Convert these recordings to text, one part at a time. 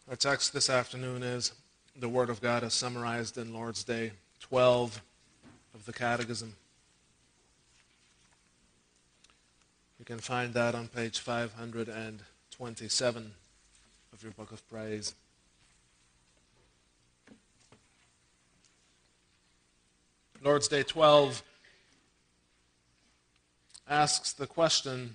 Our text this afternoon is the Word of God as summarized in Lord's Day 12 of the Catechism. You can find that on page 527 of your Book of Praise. Lord's Day 12 asks the question,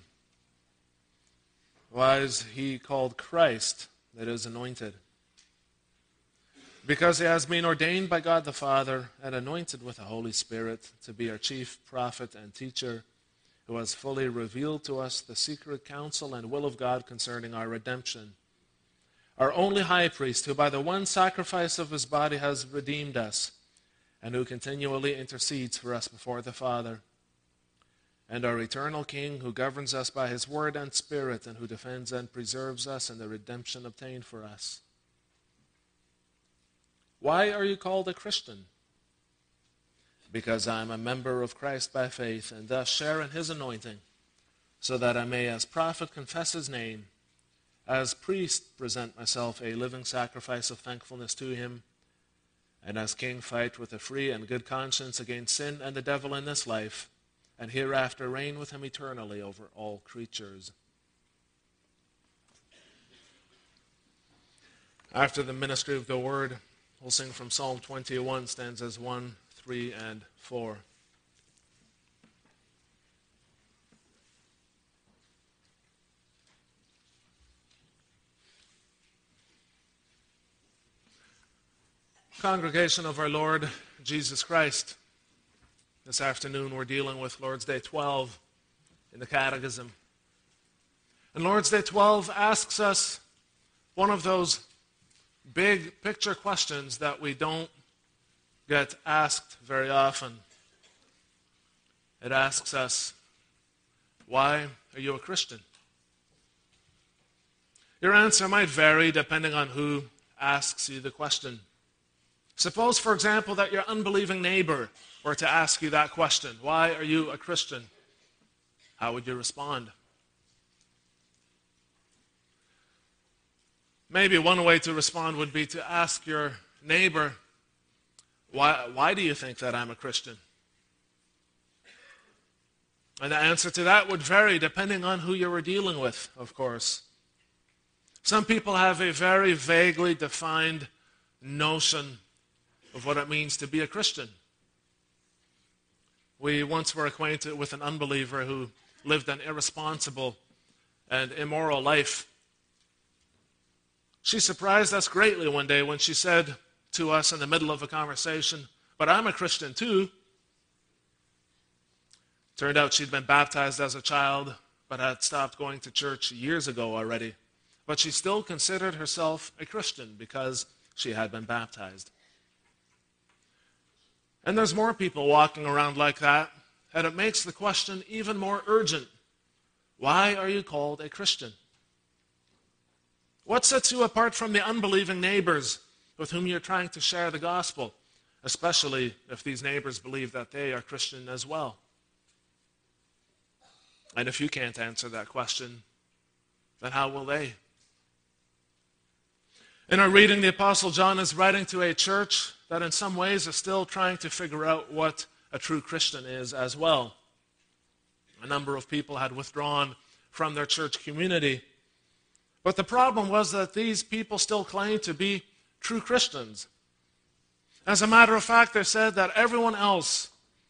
why is he called Christ, that is anointed? Because he has been ordained by God the Father and anointed with the Holy Spirit to be our chief prophet and teacher, who has fully revealed to us the secret counsel and will of God concerning our redemption. Our only high priest, who by the one sacrifice of his body has redeemed us, and who continually intercedes for us before the Father. And our eternal King, who governs us by his word and spirit, and who defends and preserves us in the redemption obtained for us. Why are you called a Christian? Because I am a member of Christ by faith, and thus share in his anointing, so that I may as prophet confess his name, as priest present myself a living sacrifice of thankfulness to him, and as king fight with a free and good conscience against sin and the devil in this life, and hereafter reign with him eternally over all creatures. After the ministry of the word, we'll sing from Psalm 21, stanzas 1, 3, and 4. Congregation of our Lord Jesus Christ, this afternoon we're dealing with Lord's Day 12 in the Catechism. And Lord's Day 12 asks us one of those big picture questions that we don't get asked very often. It asks us, why are you a Christian? Your answer might vary depending on who asks you the question. Suppose, for example, that your unbelieving neighbor were to ask you that question, why are you a Christian? How would you respond? Maybe one way to respond would be to ask your neighbor, why do you think that I'm a Christian? And the answer to that would vary depending on who you were dealing with, of course. Some people have a very vaguely defined notion of what it means to be a Christian. We once were acquainted with an unbeliever who lived an irresponsible and immoral life. She surprised us greatly one day when she said to us in the middle of a conversation, "But I'm a Christian too." Turned out she'd been baptized as a child, but had stopped going to church years ago already. But she still considered herself a Christian because she had been baptized. And there's more people walking around like that, and it makes the question even more urgent. Why are you called a Christian? What sets you apart from the unbelieving neighbors with whom you're trying to share the gospel, especially if these neighbors believe that they are Christian as well? And if you can't answer that question, then how will they? In our reading, the Apostle John is writing to a church that in some ways is still trying to figure out what a true Christian is as well. A number of people had withdrawn from their church community. But the problem was that these people still claimed to be true Christians. As a matter of fact, they said that everyone else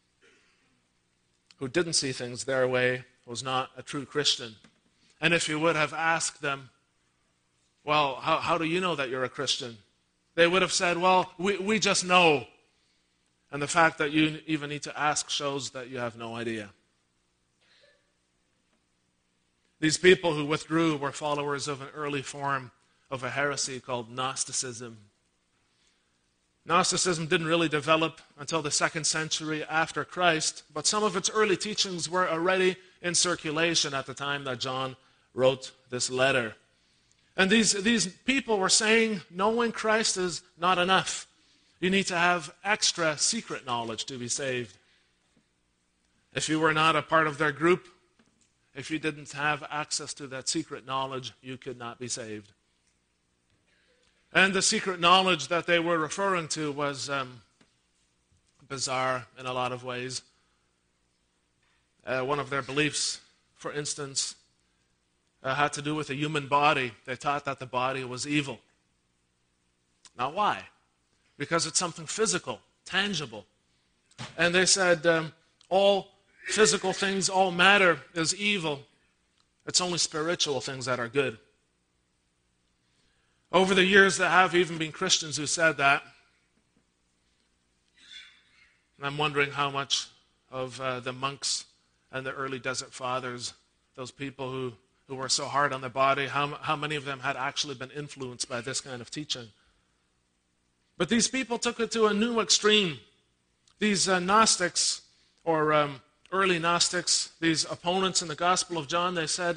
who didn't see things their way was not a true Christian. And if you would have asked them, well, how do you know that you're a Christian? They would have said, well, we just know. And the fact that you even need to ask shows that you have no idea. These people who withdrew were followers of an early form of a heresy called Gnosticism. Gnosticism didn't really develop until the 2nd century after Christ, but some of its early teachings were already in circulation at the time that John wrote this letter. And these people were saying knowing Christ is not enough. You need to have extra secret knowledge to be saved. If you were not a part of their group, if you didn't have access to that secret knowledge, you could not be saved. And the secret knowledge that they were referring to was bizarre in a lot of ways. One of their beliefs, for instance, had to do with the human body. They thought that the body was evil. Now why? Because it's something physical, tangible. And they said all physical things, all matter is evil. It's only spiritual things that are good. Over the years, there have even been Christians who said that. And I'm wondering how much of the monks and the early desert fathers, those people who were so hard on the body, how many of them had actually been influenced by this kind of teaching. But these people took it to a new extreme. These Gnostics, or early Gnostics, these opponents in the Gospel of John, they said,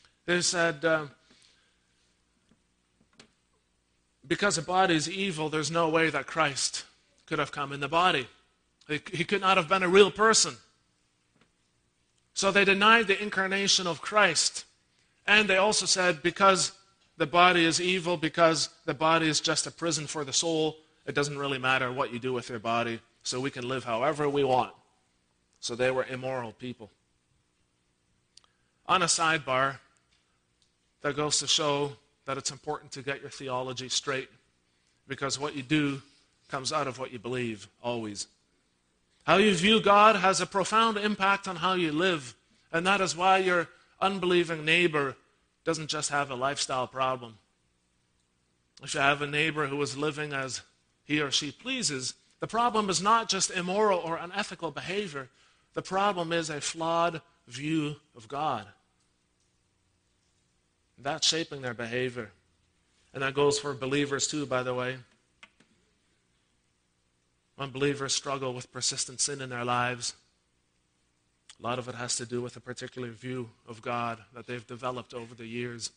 because the body is evil, there's no way that Christ could have come in the body. He could not have been a real person. So they denied the incarnation of Christ. And they also said because the body is evil, because the body is just a prison for the soul, it doesn't really matter what you do with your body, so we can live however we want. So they were immoral people. On a sidebar, that goes to show that it's important to get your theology straight, because what you do comes out of what you believe, always. How you view God has a profound impact on how you live, and that is why your unbelieving neighbor doesn't just have a lifestyle problem. If you have a neighbor who is living as he or she pleases, the problem is not just immoral or unethical behavior. The problem is a flawed view of God. That's shaping their behavior. And that goes for believers too, by the way. Unbelievers struggle with persistent sin in their lives. A lot of it has to do with a particular view of God that they've developed over the years.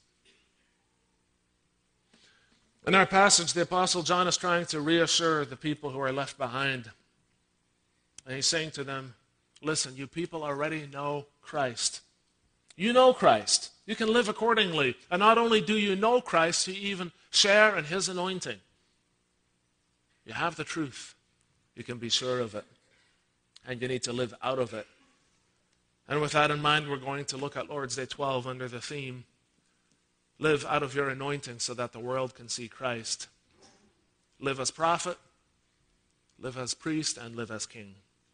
In our passage, the Apostle John is trying to reassure the people who are left behind. And he's saying to them, listen, you people already know Christ. You know Christ. You can live accordingly. And not only do you know Christ, you even share in his anointing. You have the truth. You can be sure of it. And you need to live out of it. And with that in mind, we're going to look at Lord's Day 12 under the theme, live out of your anointing so that the world can see Christ. Live as prophet, live as priest, and live as king.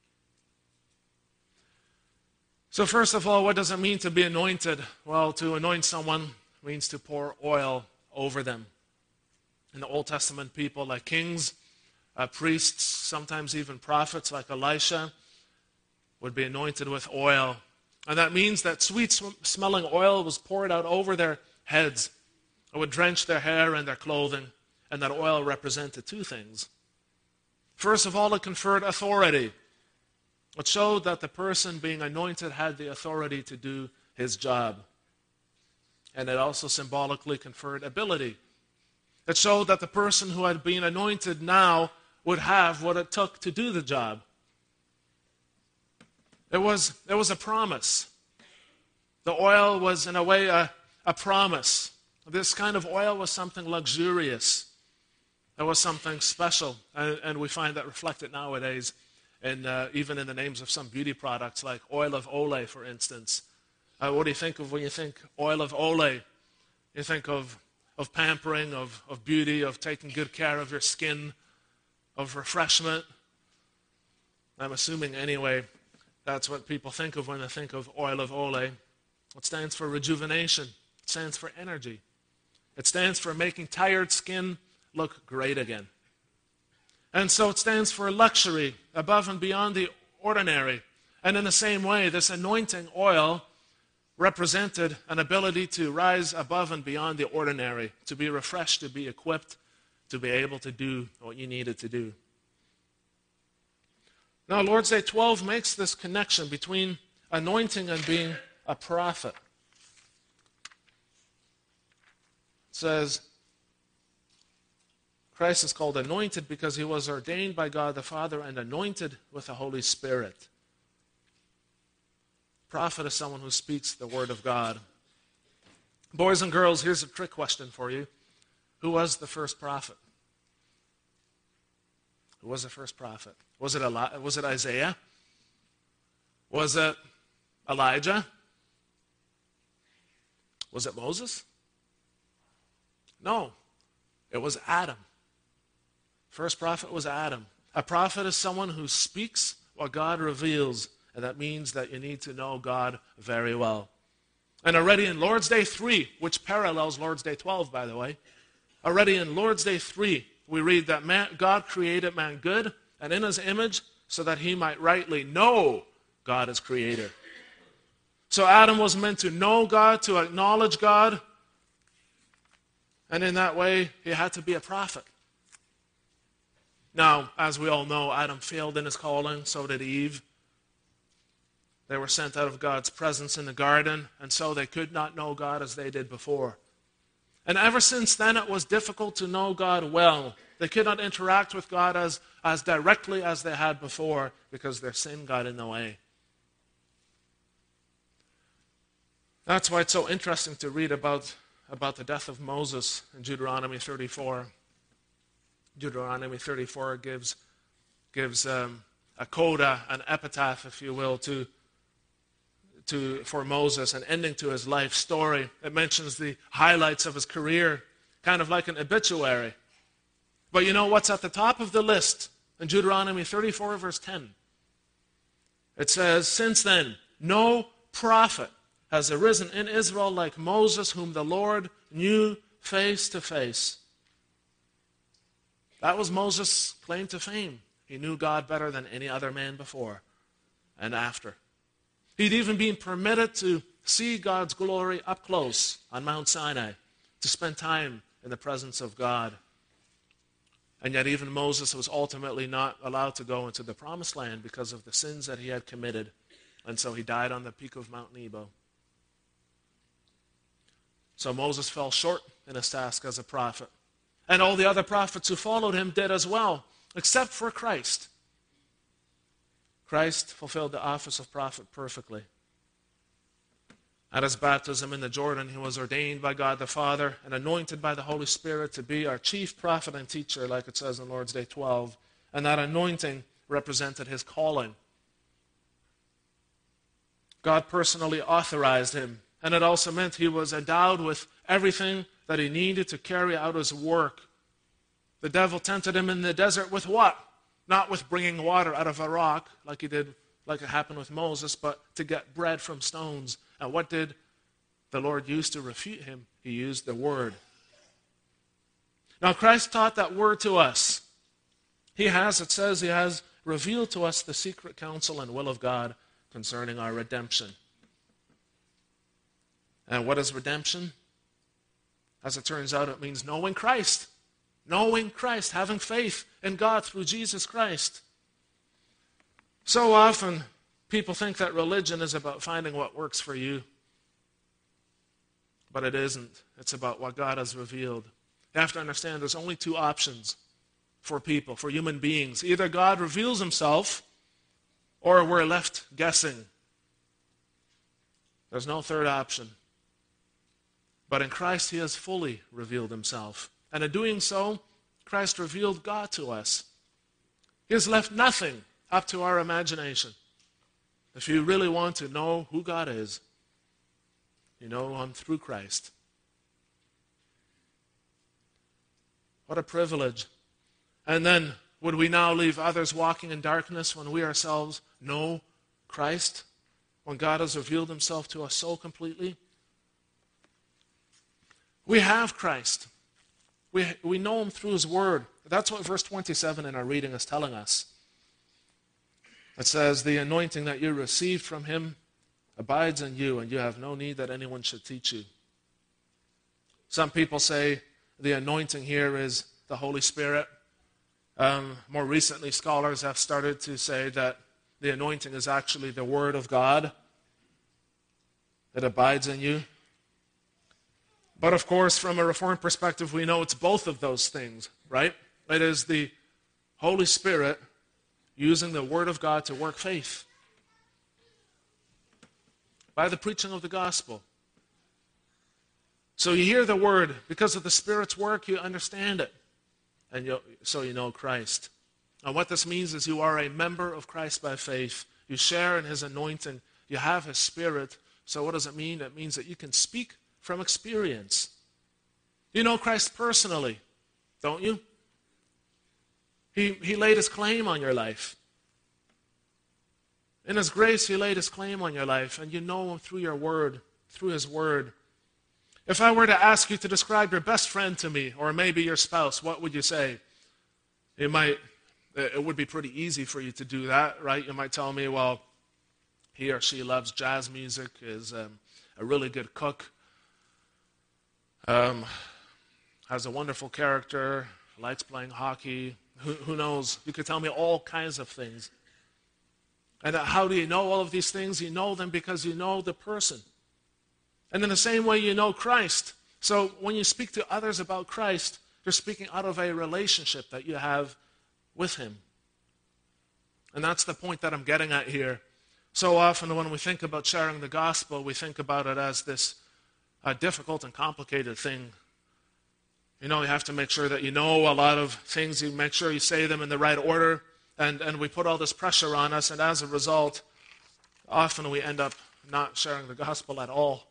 So first of all, what does it mean to be anointed? Well, to anoint someone means to pour oil over them. In the Old Testament, people like kings, priests, sometimes even prophets like Elisha, would be anointed with oil. And that means that sweet-smelling oil was poured out over their heads. It would drench their hair and their clothing. And that oil represented two things. First of all, it conferred authority. It showed that the person being anointed had the authority to do his job. And it also symbolically conferred ability. It showed that the person who had been anointed now would have what it took to do the job. It was a promise. The oil was, in a way, a promise. This kind of oil was something luxurious. It was something special. And we find that reflected nowadays, even in the names of some beauty products, like oil of Olay, for instance. What do you think of when you think oil of Olay? You think of pampering, of beauty, of taking good care of your skin, of refreshment. I'm assuming, anyway, that's what people think of when they think of oil of Olay. It stands for rejuvenation. It stands for energy. It stands for making tired skin look great again. And so it stands for luxury, above and beyond the ordinary. And in the same way, this anointing oil represented an ability to rise above and beyond the ordinary, to be refreshed, to be equipped, to be able to do what you needed to do. Now, Lord's Day 12 makes this connection between anointing and being a prophet. It says, Christ is called anointed because he was ordained by God the Father and anointed with the Holy Spirit. Prophet is someone who speaks the word of God. Boys and girls, here's a trick question for you. Who was the first prophet? Who was the first prophet? Was it Isaiah? Was it Elijah? Was it Moses? No. It was Adam. First prophet was Adam. A prophet is someone who speaks what God reveals, and that means that you need to know God very well. And already in Lord's Day 3, which parallels Lord's Day 12, by the way, already in Lord's Day 3, we read that God created man good and in his image so that he might rightly know God as creator. So Adam was meant to know God, to acknowledge God, and in that way, he had to be a prophet. Now, as we all know, Adam failed in his calling, so did Eve. They were sent out of God's presence in the garden, and so they could not know God as they did before. And ever since then, it was difficult to know God well. They could not interact with God as directly as they had before because their sin got in the way. That's why it's so interesting to read about the death of Moses in Deuteronomy 34. Deuteronomy 34 gives a coda, an epitaph, if you will, for Moses, an ending to his life story. It mentions the highlights of his career, kind of like an obituary. But you know what's at the top of the list in Deuteronomy 34, verse 10? It says, "Since then, no prophet has arisen in Israel like Moses, whom the Lord knew face to face." That was Moses' claim to fame. He knew God better than any other man before and after. He'd even been permitted to see God's glory up close on Mount Sinai, to spend time in the presence of God. And yet even Moses was ultimately not allowed to go into the promised land because of the sins that he had committed. And so he died on the peak of Mount Nebo. So Moses fell short in his task as a prophet. And all the other prophets who followed him did as well, except for Christ. Christ fulfilled the office of prophet perfectly. At his baptism in the Jordan, he was ordained by God the Father and anointed by the Holy Spirit to be our chief prophet and teacher, like it says in Lord's Day 12. And that anointing represented his calling. God personally authorized him. And it also meant he was endowed with everything that he needed to carry out his work. The devil tempted him in the desert with what? Not with bringing water out of a rock, like it happened with Moses, but to get bread from stones. And what did the Lord use to refute him? He used the word. Now Christ taught that word to us. He has revealed to us the secret counsel and will of God concerning our redemption. And what is redemption? As it turns out, it means knowing Christ. Knowing Christ, having faith in God through Jesus Christ. So often, people think that religion is about finding what works for you. But it isn't. It's about what God has revealed. You have to understand there's only two options for people, for human beings. Either God reveals himself, or we're left guessing. There's no third option. But in Christ, he has fully revealed himself. And in doing so, Christ revealed God to us. He has left nothing up to our imagination. If you really want to know who God is, you know him through Christ. What a privilege. And then, would we now leave others walking in darkness when we ourselves know Christ? When God has revealed himself to us so completely? We have Christ. We know him through his word. That's what verse 27 in our reading is telling us. It says, the anointing that you received from him abides in you, and you have no need that anyone should teach you. Some people say the anointing here is the Holy Spirit. More recently, scholars have started to say that the anointing is actually the Word of God that abides in you. But of course, from a Reformed perspective, we know it's both of those things, right? It is the Holy Spirit using the Word of God to work faith by the preaching of the gospel. So you hear the word. Because of the Spirit's work, you understand it. And so you know Christ. And what this means is you are a member of Christ by faith. You share in his anointing. You have his Spirit. So what does it mean? It means that you can speak from experience. You know Christ personally, don't you? He laid his claim on your life. In his grace, he laid his claim on your life, and you know him through your word, through his word. If I were to ask you to describe your best friend to me, or maybe your spouse, what would you say? It would be pretty easy for you to do that, right? You might tell me, well, he or she loves jazz music, is a really good cook, has a wonderful character, likes playing hockey. Who knows? You could tell me all kinds of things. And how do you know all of these things? You know them because you know the person. And in the same way, you know Christ. So when you speak to others about Christ, you're speaking out of a relationship that you have with him. And that's the point that I'm getting at here. So often when we think about sharing the gospel, we think about it as this difficult and complicated thing. You know, you have to make sure that you know a lot of things. You make sure you say them in the right order. And we put all this pressure on us. And as a result, often we end up not sharing the gospel at all.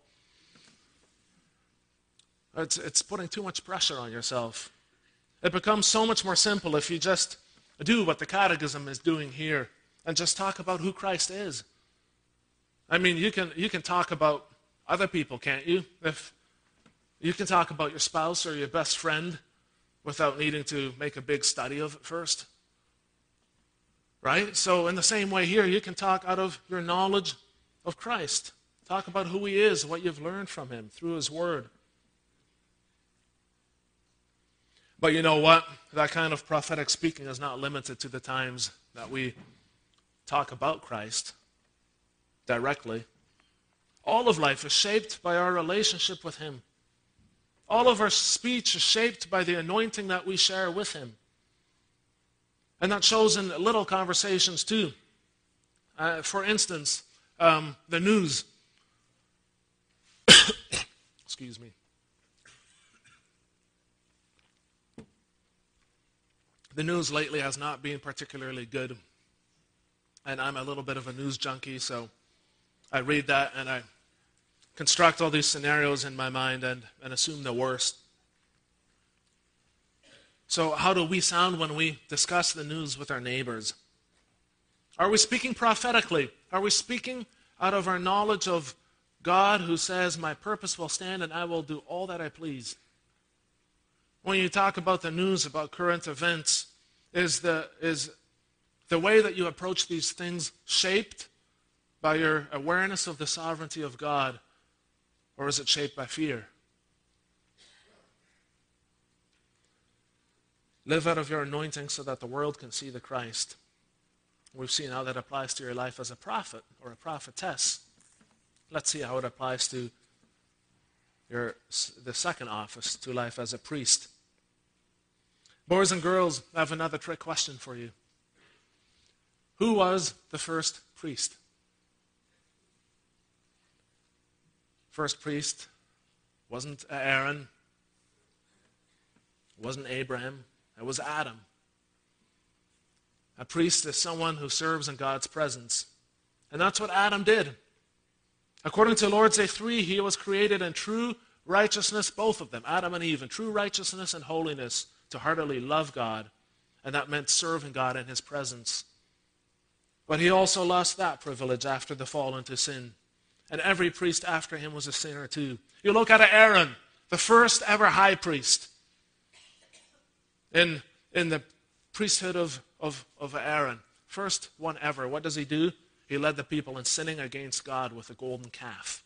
It's putting too much pressure on yourself. It becomes so much more simple if you just do what the Catechism is doing here and just talk about who Christ is. I mean, you can talk about other people, can't you? If you can talk about your spouse or your best friend without needing to make a big study of it first. Right? So in the same way here, you can talk out of your knowledge of Christ. Talk about who he is, what you've learned from him through his word. But you know what? That kind of prophetic speaking is not limited to the times that we talk about Christ directly. All of life is shaped by our relationship with him. All of our speech is shaped by the anointing that we share with him. And that shows in little conversations too. For instance, the news. Excuse me. The news lately has not been particularly good. And I'm a little bit of a news junkie, so I read that and I construct all these scenarios in my mind and assume the worst. So how do we sound when we discuss the news with our neighbors? Are we speaking prophetically? Are we speaking out of our knowledge of God who says, my purpose will stand and I will do all that I please? When you talk about the news, about current events, is the way that you approach these things shaped by your awareness of the sovereignty of God, or is it shaped by fear? Live out of your anointing so that the world can see the Christ. We've seen how that applies to your life as a prophet or a prophetess. Let's see how it applies to the second office, to life as a priest. Boys and girls, I have another trick question for you. Who was the first priest? First priest wasn't Aaron, wasn't Abraham, it was Adam. A priest is someone who serves in God's presence. And that's what Adam did. According to Lord's Day 3, he was created in true righteousness, both of them, Adam and Eve, in true righteousness and holiness, to heartily love God. And that meant serving God in his presence. But he also lost that privilege after the fall into sin. And every priest after him was a sinner too. You look at Aaron, the first ever high priest. In the priesthood of Aaron, first one ever, what does he do? He led the people in sinning against God with a golden calf.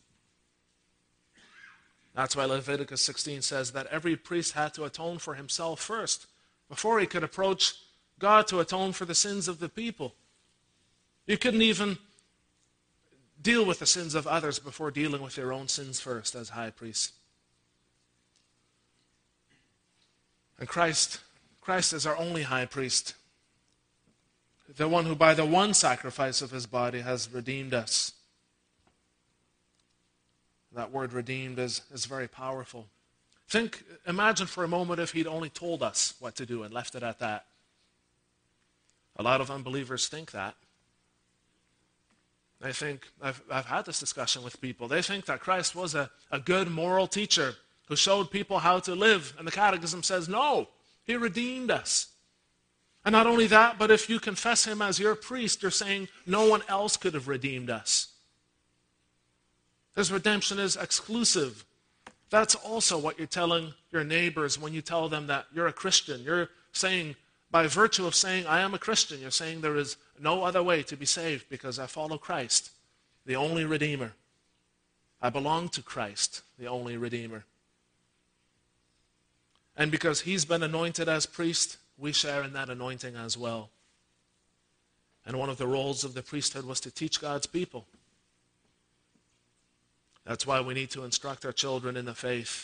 That's why Leviticus 16 says that every priest had to atone for himself first, before he could approach God to atone for the sins of the people. You couldn't even deal with the sins of others before dealing with your own sins first as high priest. And Christ is our only high priest. The one who by the one sacrifice of his body has redeemed us. That word redeemed is very powerful. Imagine for a moment if he'd only told us what to do and left it at that. A lot of unbelievers think that. They think, I've had this discussion with people, they think that Christ was a good moral teacher who showed people how to live. And the Catechism says, no, he redeemed us. And not only that, but if you confess him as your priest, you're saying no one else could have redeemed us. His redemption is exclusive. That's also what you're telling your neighbors when you tell them that you're a Christian. You're saying, by virtue of saying, I am a Christian, you're saying there is no other way to be saved because I follow Christ, the only Redeemer. I belong to Christ, the only Redeemer. And because he's been anointed as priest, we share in that anointing as well. And one of the roles of the priesthood was to teach God's people. That's why we need to instruct our children in the faith.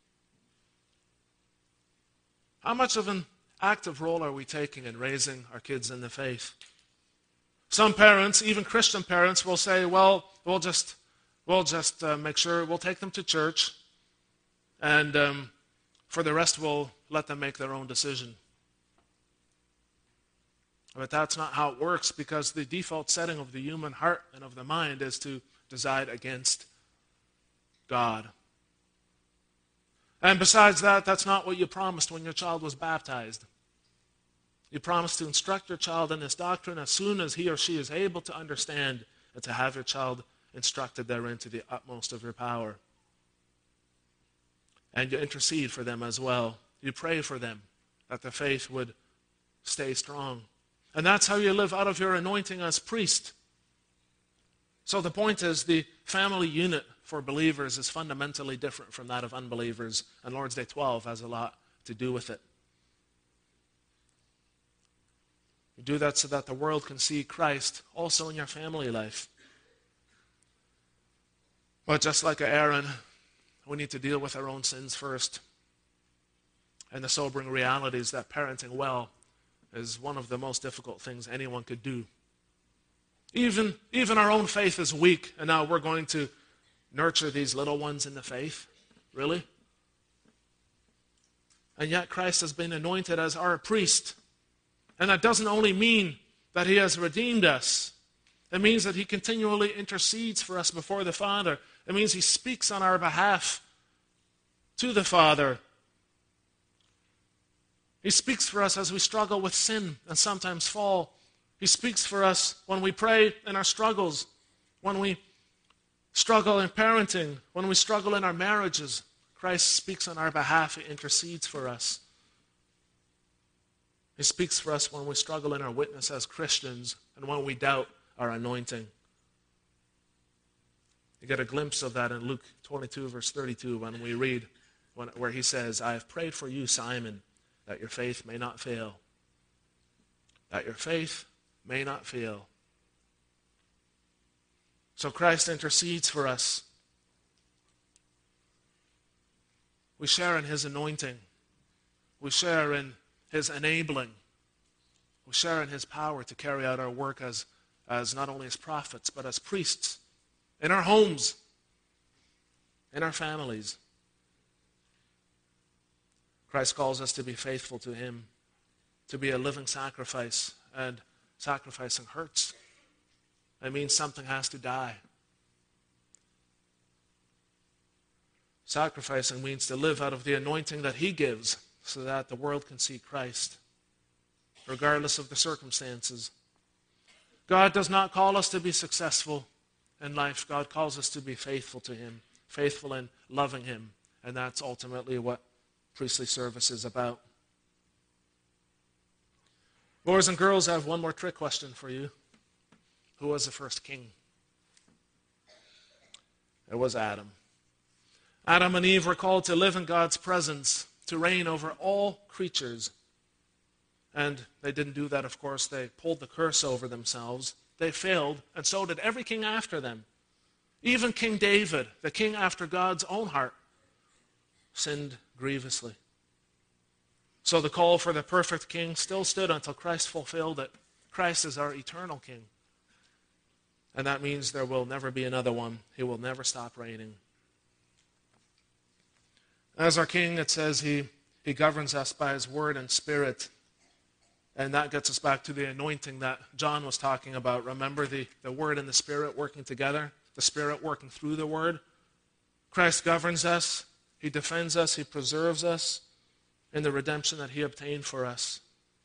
How much of an active role are we taking in raising our kids in the faith? Some parents, even Christian parents, will say, well, we'll just make sure we'll take them to church, and for the rest we'll let them make their own decision. But that's not how it works, because the default setting of the human heart and of the mind is to decide against God. And besides that, that's not what you promised when your child was baptized. You promised to instruct your child in this doctrine as soon as he or she is able to understand, and to have your child instructed therein to the utmost of your power. And you intercede for them as well. You pray for them that their faith would stay strong. And that's how you live out of your anointing as priest. So the point is, the family unit for believers is fundamentally different from that of unbelievers, and Lord's Day 12 has a lot to do with it. You do that so that the world can see Christ also in your family life. But just like Aaron, we need to deal with our own sins first. And the sobering reality is that parenting well is one of the most difficult things anyone could do. Even our own faith is weak, and now we're going to nurture these little ones in the faith? Really? And yet Christ has been anointed as our priest. And that doesn't only mean that he has redeemed us. It means that he continually intercedes for us before the Father. It means he speaks on our behalf to the Father. He speaks for us as we struggle with sin and sometimes fall. He speaks for us when we pray in our struggles, when we struggle in parenting, when we struggle in our marriages. Christ speaks on our behalf. He intercedes for us. He speaks for us when we struggle in our witness as Christians and when we doubt our anointing. You get a glimpse of that in Luke 22, verse 32, when we read where he says, I have prayed for you, Simon, that your faith may not fail. That your faith may not fail. So Christ intercedes for us. We share in his anointing. We share in his enabling. We share in his power to carry out our work as not only as prophets, but as priests, in our homes, in our families. Christ calls us to be faithful to him, to be a living sacrifice, and sacrificing hurts. It means something has to die. Sacrificing means to live out of the anointing that he gives so that the world can see Christ, regardless of the circumstances. God does not call us to be successful in life. God calls us to be faithful to him, faithful in loving him. And that's ultimately what priestly service is about. Boys and girls, I have one more trick question for you. Who was the first king? It was Adam. Adam and Eve were called to live in God's presence, to reign over all creatures. And they didn't do that, of course. They pulled the curse over themselves. They failed, and so did every king after them. Even King David, the king after God's own heart, sinned grievously. So the call for the perfect king still stood until Christ fulfilled it. Christ is our eternal king. And that means there will never be another one. He will never stop reigning. As our King, it says he governs us by his word and spirit. And that gets us back to the anointing that John was talking about. Remember the word and the spirit working together? The spirit working through the word? Christ governs us. He defends us. He preserves us in the redemption that he obtained for us.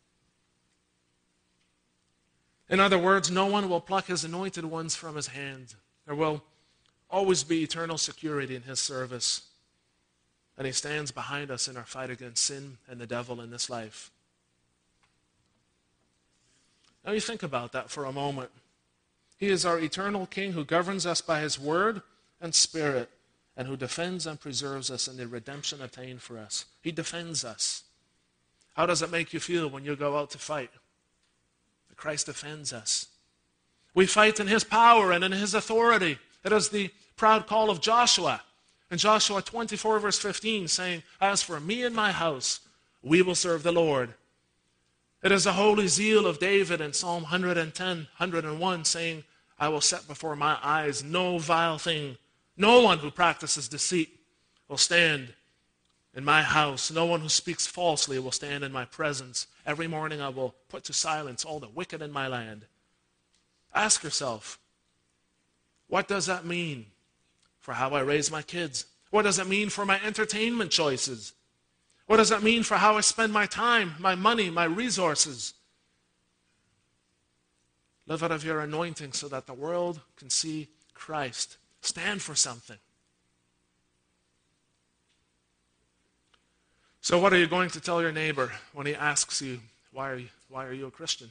In other words, no one will pluck his anointed ones from his hand. There will always be eternal security in his service. And he stands behind us in our fight against sin and the devil in this life. Now you think about that for a moment. He is our eternal King who governs us by his word and spirit, and who defends and preserves us in the redemption obtained for us. He defends us. How does it make you feel when you go out to fight? That Christ defends us. We fight in his power and in his authority. It is the proud call of Joshua in Joshua 24 verse 15, saying, "As for me and my house, we will serve the Lord." It is the holy zeal of David in Psalm 110, 101, saying, "I will set before my eyes no vile thing. No one who practices deceit will stand in my house. No one who speaks falsely will stand in my presence. Every morning I will put to silence all the wicked in my land." Ask yourself, what does that mean for how I raise my kids? What does it mean for my entertainment choices? What does that mean for how I spend my time, my money, my resources? Live out of your anointing so that the world can see Christ. Stand for something. So what are you going to tell your neighbor when he asks you, why are you a Christian?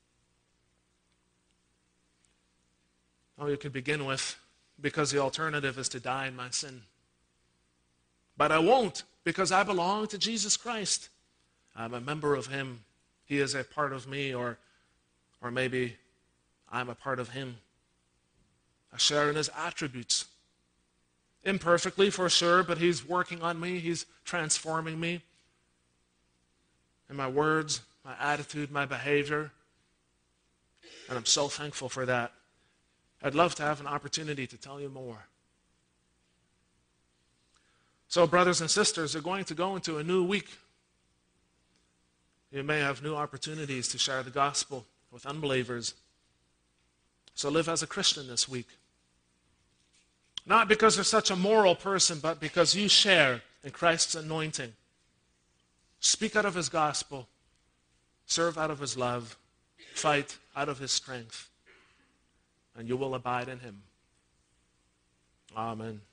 Oh, you could begin with, because the alternative is to die in my sin. But I won't, because I belong to Jesus Christ. I'm a member of him. He is a part of me, or maybe I'm a part of him. I share in his attributes. Imperfectly, for sure, but he's working on me. He's transforming me in my words, my attitude, my behavior. And I'm so thankful for that. I'd love to have an opportunity to tell you more. So, brothers and sisters, you're going to go into a new week. You may have new opportunities to share the gospel with unbelievers. So live as a Christian this week. Not because you're such a moral person, but because you share in Christ's anointing. Speak out of his gospel. Serve out of his love. Fight out of his strength. And you will abide in him. Amen.